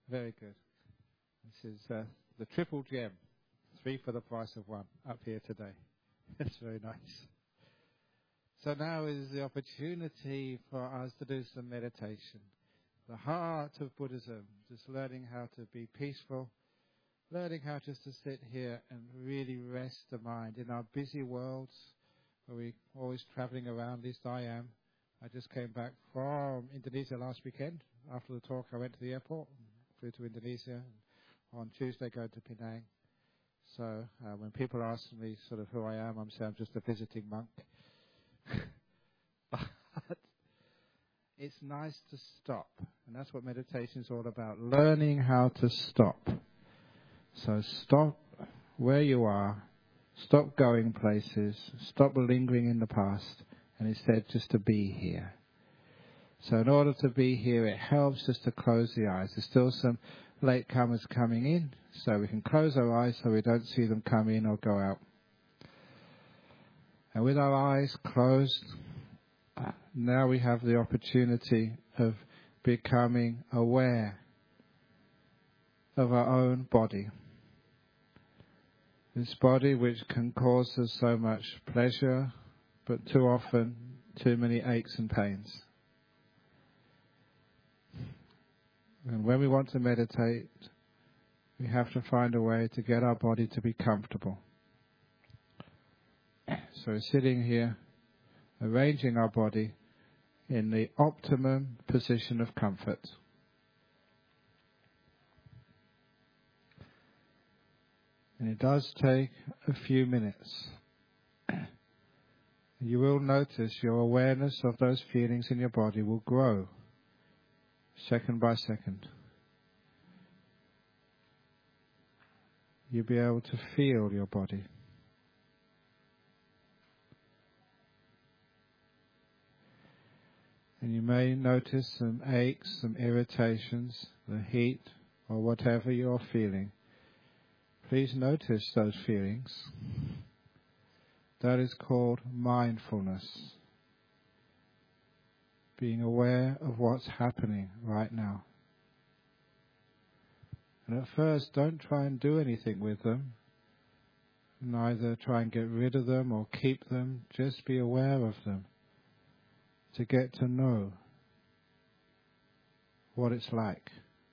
Very good. This is the triple gem, 3 for the price of 1, up here today. That's very nice. So now is the opportunity for us to do some meditation. The heart of Buddhism, just learning how to be peaceful, learning how just to sit here and really rest the mind in our busy worlds, where we're always traveling around, at least I am. I just came back from Indonesia last weekend. After the talk, I went to the airport, flew to Indonesia. On Tuesday, go to Penang. So when people ask me sort of who I am, I'm saying I'm just a visiting monk. But it's nice to stop, and that's what meditation is all about, learning how to stop. So stop where you are, stop going places, stop lingering in the past, and instead just to be here. So in order to be here, it helps us to close the eyes. There's still some latecomers coming in, so we can close our eyes so we don't see them come in or go out. And with our eyes closed, now we have the opportunity of becoming aware of our own body. This body which can cause us so much pleasure, but too often too many aches and pains. And when we want to meditate, we have to find a way to get our body to be comfortable. So sitting here, arranging our body in the optimum position of comfort. And it does take a few minutes. You will notice your awareness of those feelings in your body will grow second by second. You'll be able to feel your body. And you may notice some aches, some irritations, the heat, or whatever you're feeling. Please notice those feelings. That is called mindfulness. Being aware of what's happening right now. And at first, don't try and do anything with them. Neither try and get rid of them or keep them. Just be aware of them. To get to know what it's like.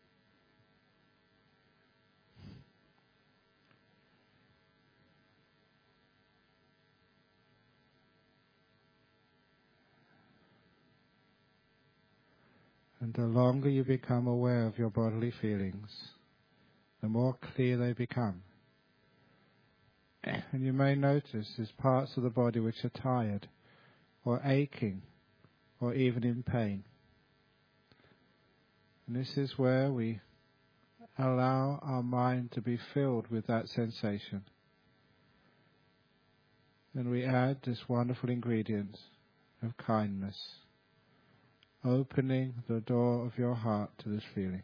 And the longer you become aware of your bodily feelings, the more clear they become. And you may notice there's parts of the body which are tired or aching or even in pain. And this is where we allow our mind to be filled with that sensation. And we add this wonderful ingredient of kindness, opening the door of your heart to this feeling.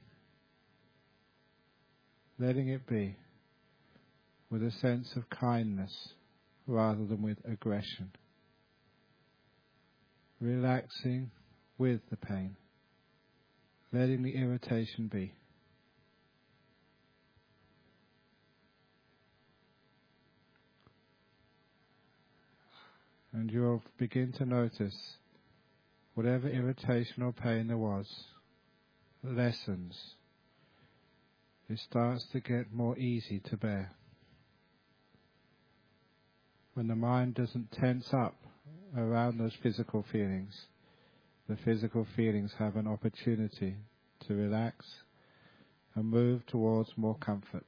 Letting it be with a sense of kindness rather than with aggression. Relaxing with the pain. Letting the irritation be. And you'll begin to notice whatever irritation or pain there was lessens. It starts to get more easy to bear. When the mind doesn't tense up around those physical feelings, the physical feelings have an opportunity to relax and move towards more comfort.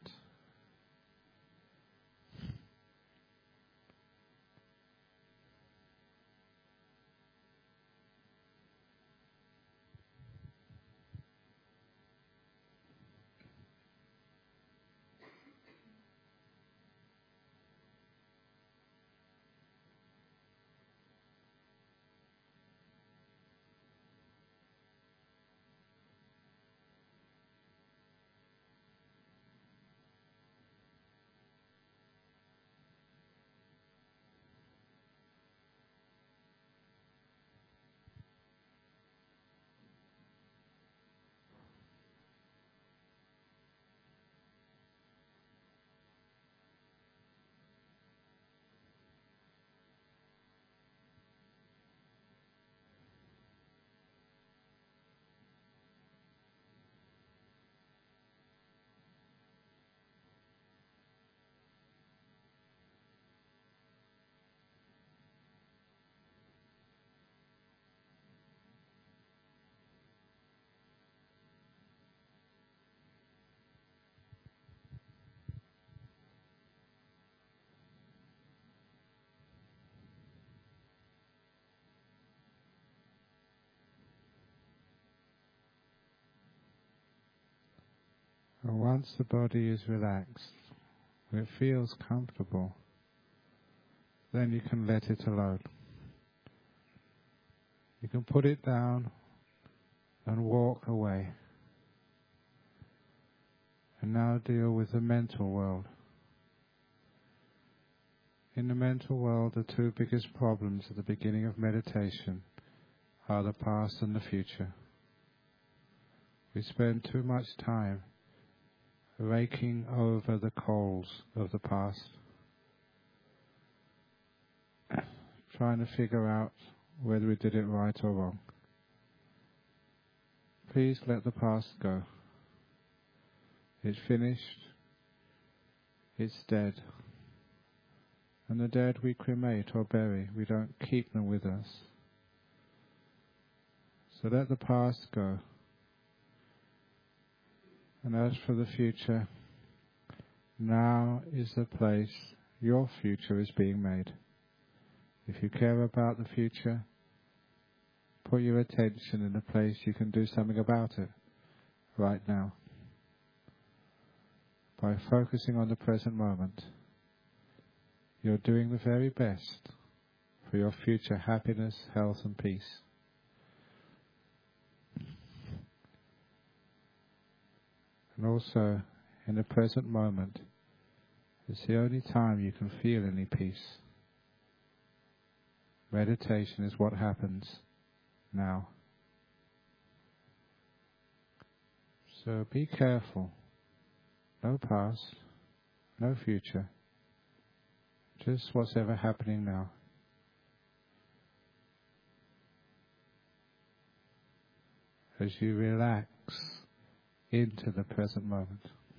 And once the body is relaxed, it feels comfortable, then you can let it alone. You can put it down and walk away. And now deal with the mental world. In the mental world, the two biggest problems at the beginning of meditation are the past and the future. We spend too much time raking over the coals of the past, trying to figure out whether we did it right or wrong. Please let the past go. It's finished. It's dead. And the dead we cremate or bury. We don't keep them with us. So let the past go. And as for the future, now is the place your future is being made. If you care about the future, put your attention in a place you can do something about it right now. By focusing on the present moment, you're doing the very best for your future happiness, health and peace. And also, in the present moment, it's the only time you can feel any peace. Meditation is what happens now. So be careful. No past, no future. Just what's ever happening now. As you relax into the present moment.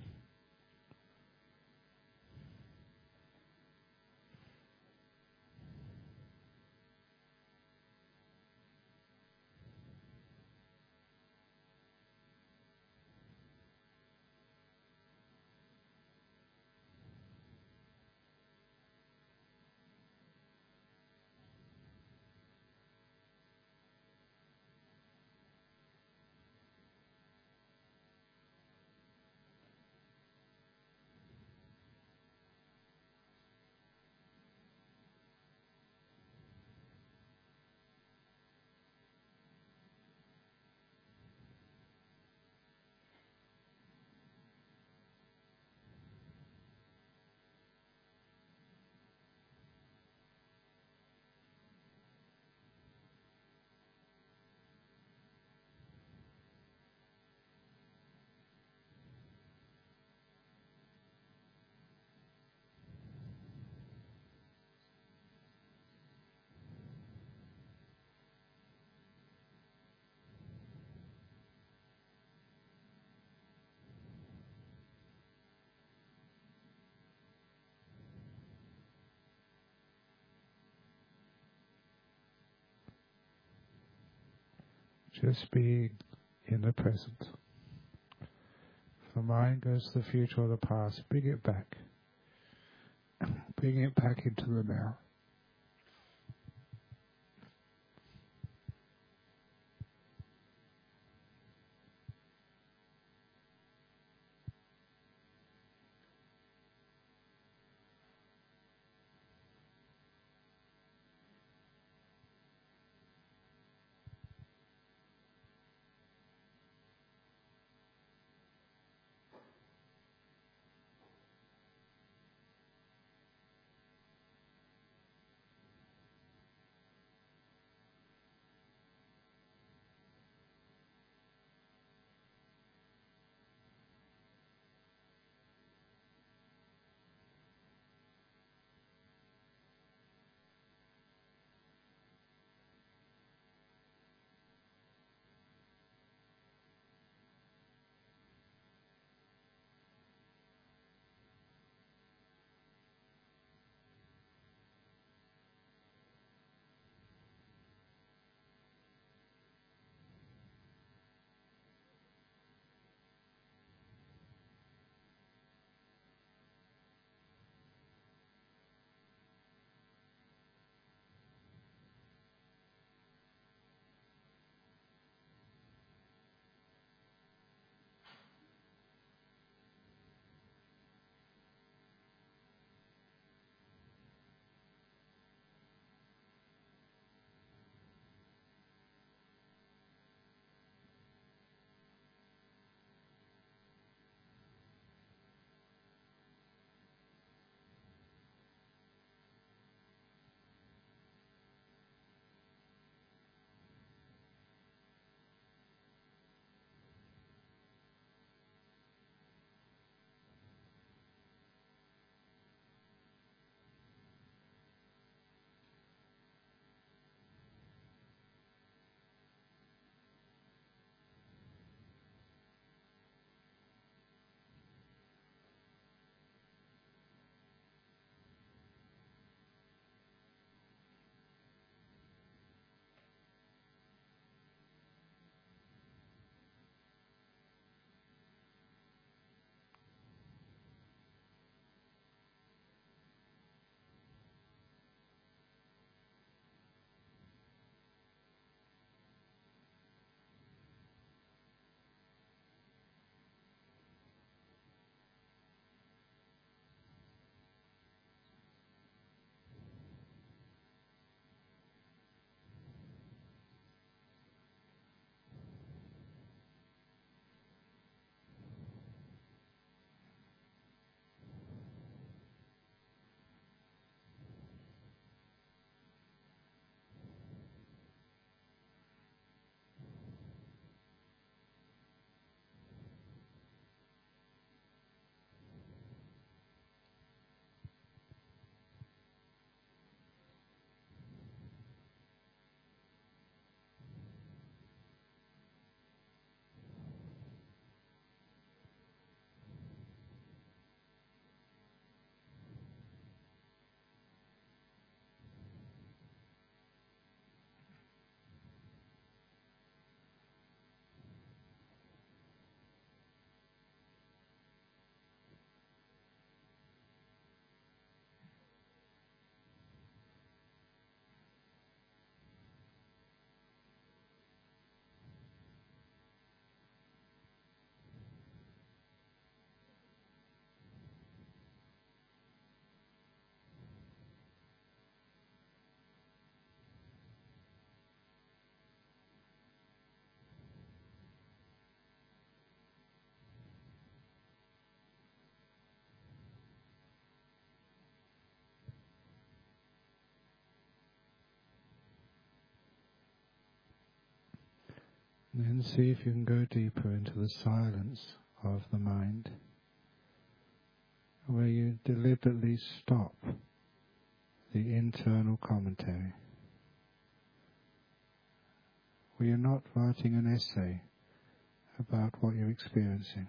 Just being in the present. If the mind goes to the future or the past, bring it back. Bring it back into the now. Then see if you can go deeper into the silence of the mind, where you deliberately stop the internal commentary, where you're not writing an essay about what you're experiencing,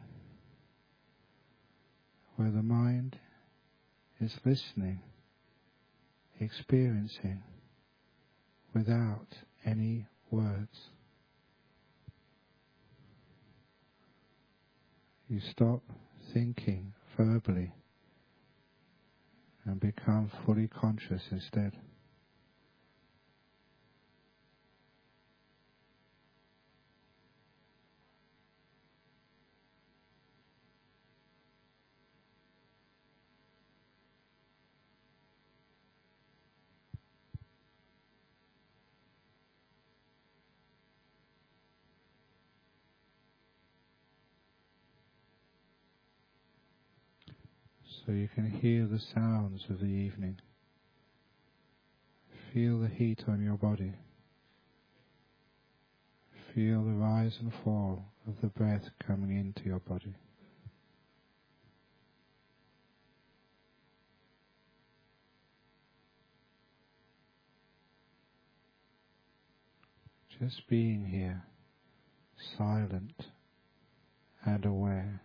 where the mind is listening, experiencing, without any words. You stop thinking verbally and become fully conscious instead. So you can hear the sounds of the evening. Feel the heat on your body. Feel the rise and fall of the breath coming into your body. Just being here, silent and aware.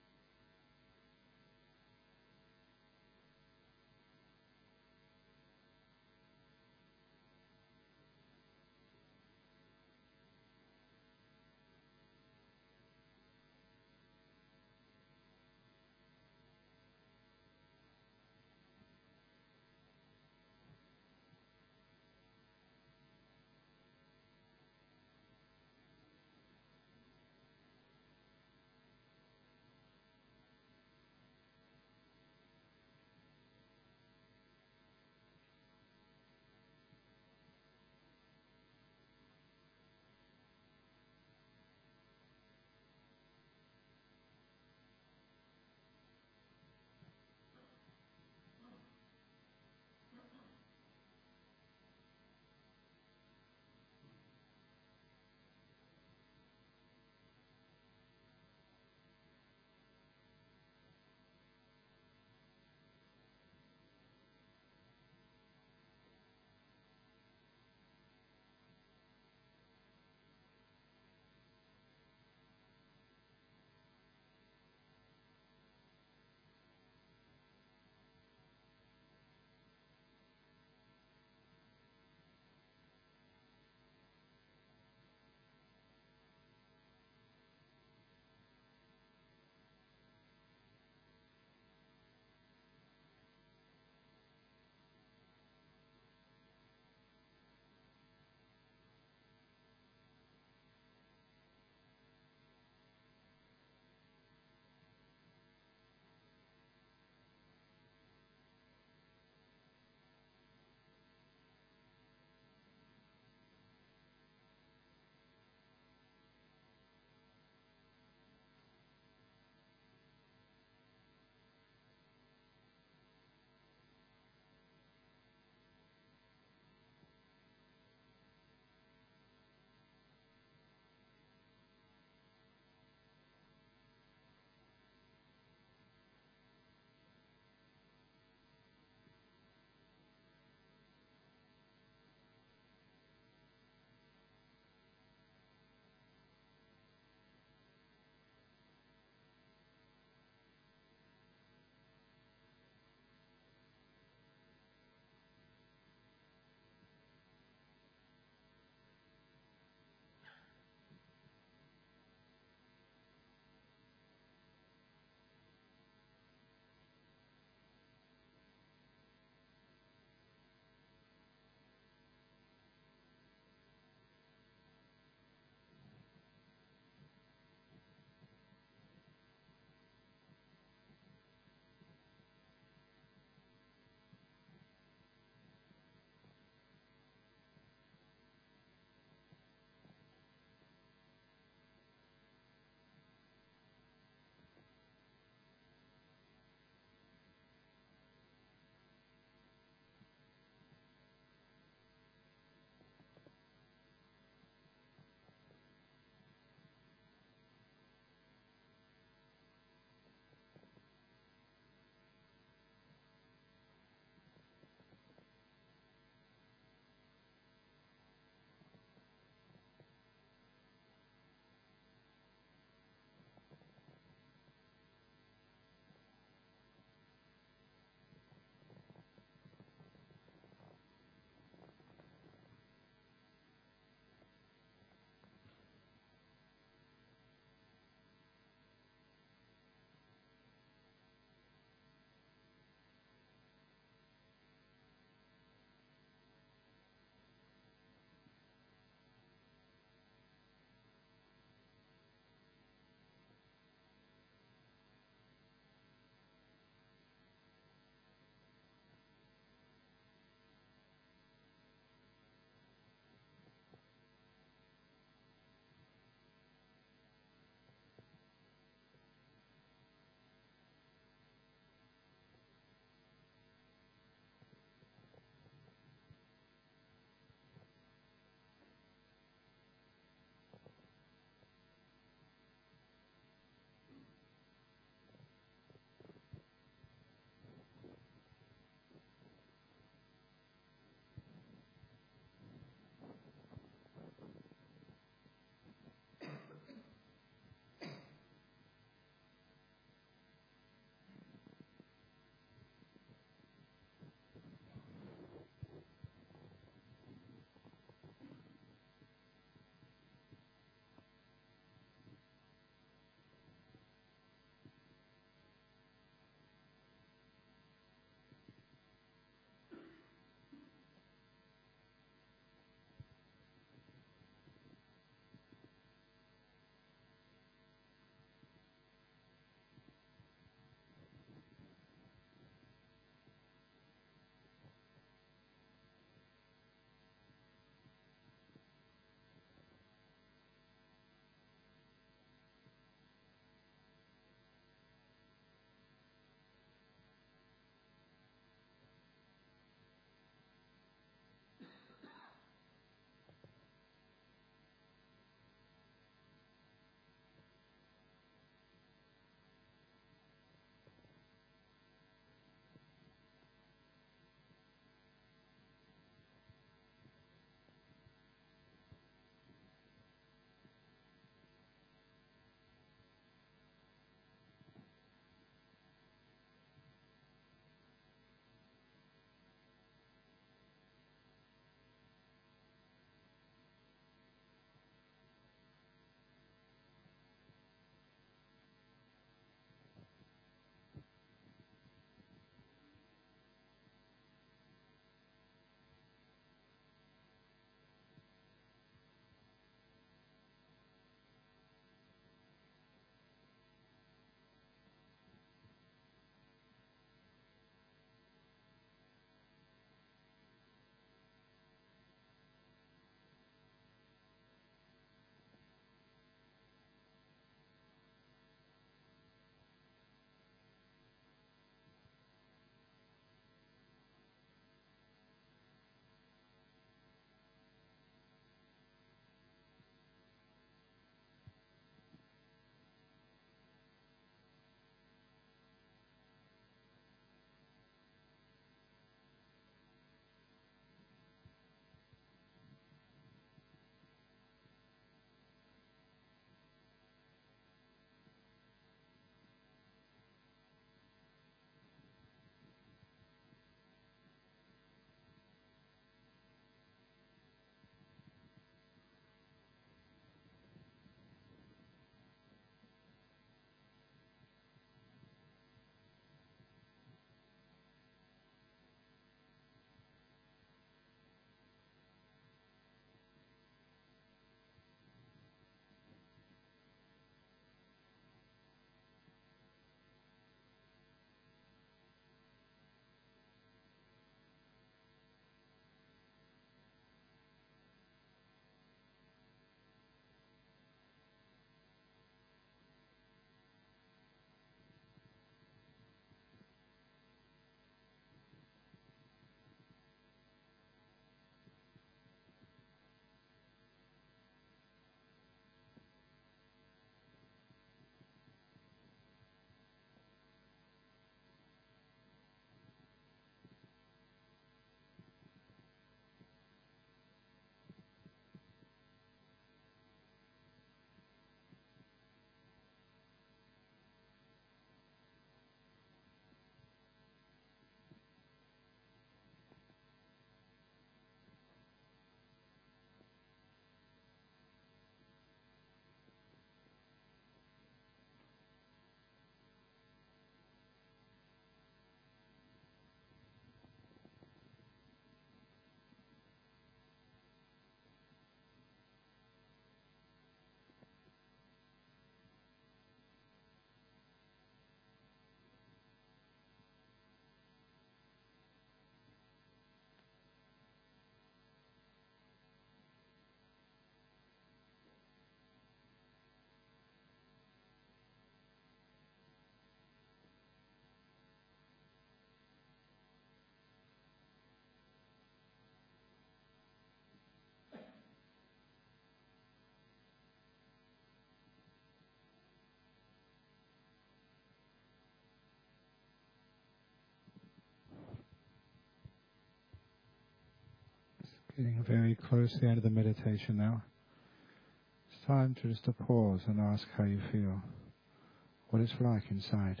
Getting very close to the end of the meditation now. It's time to just to pause and ask how you feel, what it's like inside.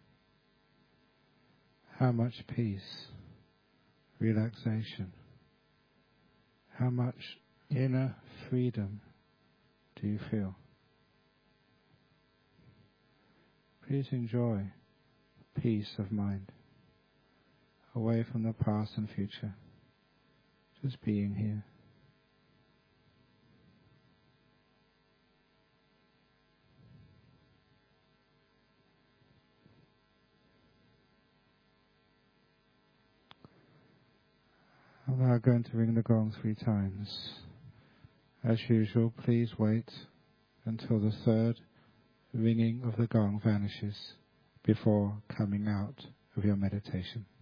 How much peace, relaxation, how much inner freedom do you feel? Please enjoy peace of mind, away from the past and future, just being here. I'm now going to ring the gong 3 times. As usual, please wait until the 3rd ringing of the gong vanishes before coming out of your meditation.